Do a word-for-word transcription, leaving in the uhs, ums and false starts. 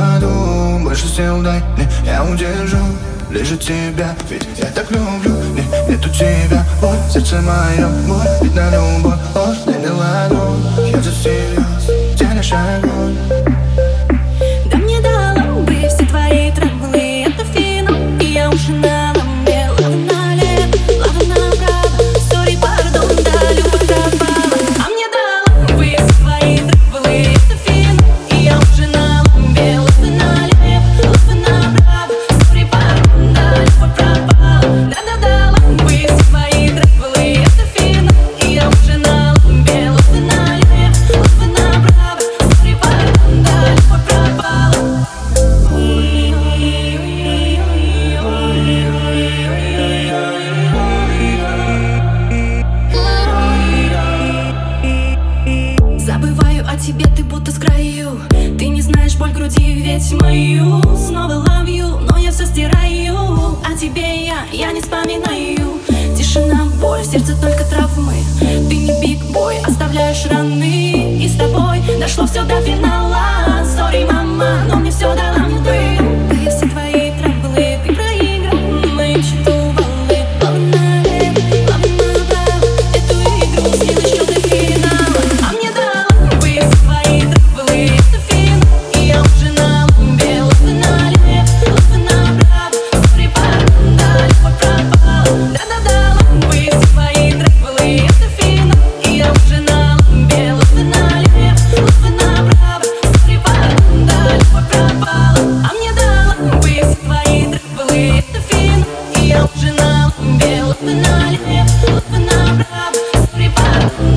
ладу, больше сил дай мне, я удержу лишь от тебя, ведь я так люблю. Не, нету тебя, боль, сердце мое, боль, ведь на любовь ложь, дай на ладу. Я за серьез, тянешь огонь. Да мне дала бы все твои травмы, это финал, и я уже на ломе. Лава налево, лава направо, сори, пардон, да, любовь пропала. А мне дала бы все твои травмы, это финал, и я уже на ломе. Лава налево, лава направо, сори, пардон, да, любовь пропала. Да-да, дала бы все твои травмы, это финал, и я уже на ломе. Лава налево, лава направо, сори, пардон, да, любовь пропала. Забываю о тебе, ты будто с краю. Ты не знаешь боль груди, ведь мою. Снова love you, но я все стираю. О тебе я, я не вспоминаю. Тишина, боль, в сердце только травмы. Ты не биг бой, оставляешь раны. И с тобой дошло все до финала. Сори, мама, но мне все дала бы. Ты все твои траблы, ты проиграл мою счету баллы. Лава налево, лава направо, эту игру съел еще до финала. А мне дала бы все твои траблы, это финал, и я уже на ломе. Лава налево, лава направо, сори, пардон, да, любовь пропала. Да-да, дала бы все твои траблы, это финал, и я уже на ломе. Лава налево, лава направо, сори, пардон, да, любовь пропала. А мне дала бы все твои траблы, это финал, и я уже на ломе. Лава налево, лава направо, сори, пардон.